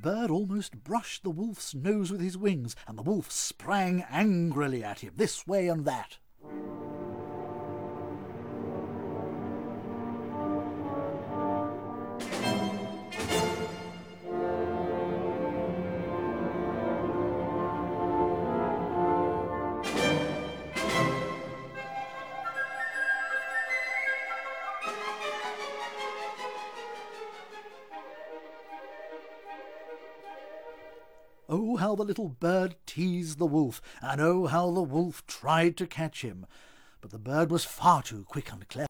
bird almost brushed the wolf's nose with his wings, and the wolf sprang angrily at him, this way and that. Oh, how the little bird teased the wolf, and oh, how the wolf tried to catch him. But the bird was far too quick and clever.